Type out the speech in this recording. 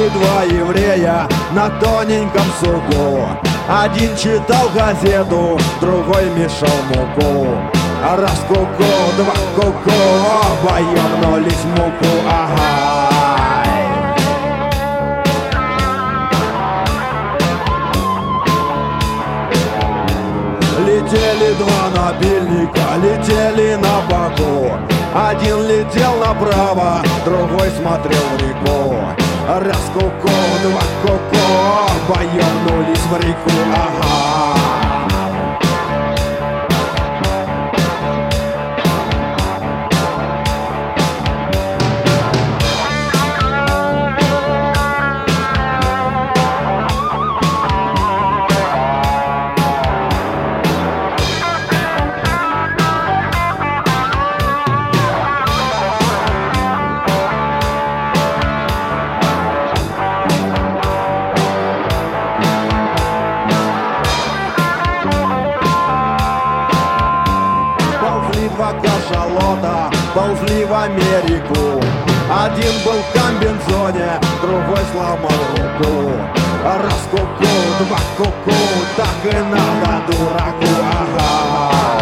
Сидели два еврея на тоненьком суку. Один читал газету, другой мешал муку. А раз ку-ку, два ку-ку, оба ёбнулись в муку. Ага. Летели два набильника, летели на боку. Один летел направо, другой смотрел в реку. Раз ку-ку, два ку-ку, оба ёбнулись в реку. Ага. Два кашалота ползли в Америку. Один был в комбинзоне, другой сломал руку. Раз ку-ку, два ку-ку, так и надо дураку. Ага.